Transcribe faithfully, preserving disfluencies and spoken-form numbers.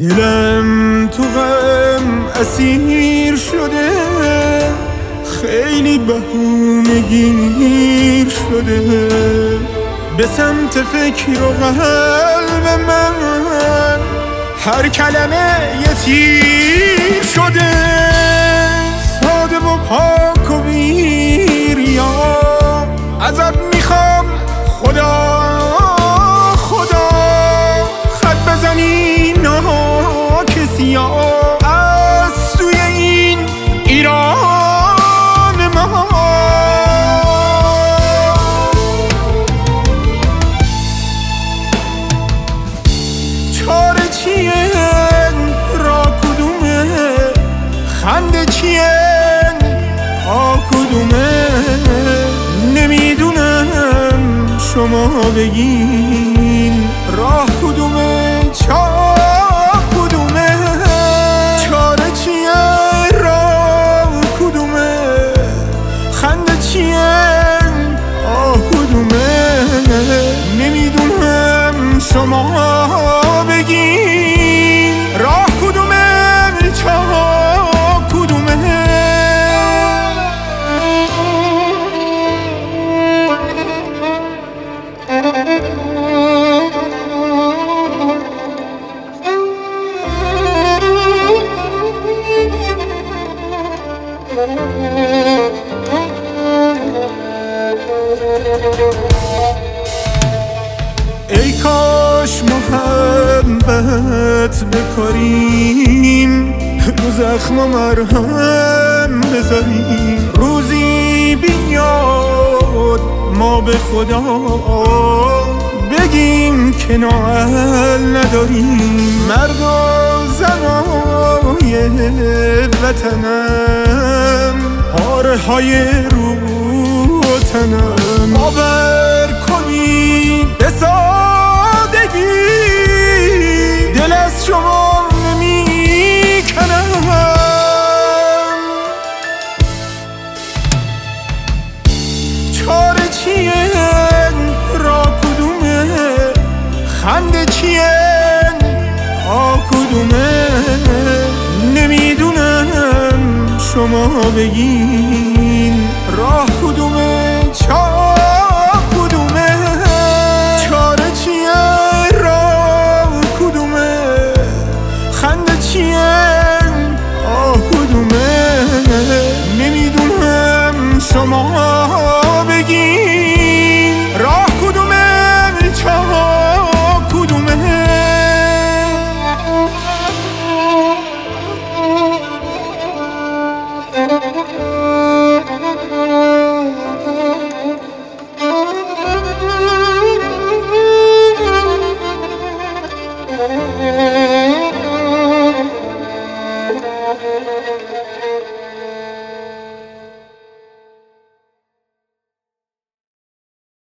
دلم تو غم اسیر شده، خیلی بهونه گیر شده. به سمت فکر و قلب من هر کلمه یه تیر شده. ساده و پاک و بیریا ازت میخوام خدا خدا، خط بزنی ناکسیا از سوی این ایران ما. چاره چیه را کدومه، خنده چیه ها کدومه، نمیدونم شما بگین راه کدومه چاه کدومه. چاره چیه راه کدومه، خنده چیه آه کدومه، نمیدونم شما بگین راه کدومه چاه کدومه. ای کاش محبت بکاریم، رو زخم و مرهم بذاریم. روزی بیاد ما به خدا بگیم که نااهل نداریم. مرد و زنای وطنم، پاره های رو تنم، باور کنید به سادگی دل از شما نمی کنم. چاره چیه را کدومه، خنده چیه آ کدومه، نمیدونم شما بگین راه کدومه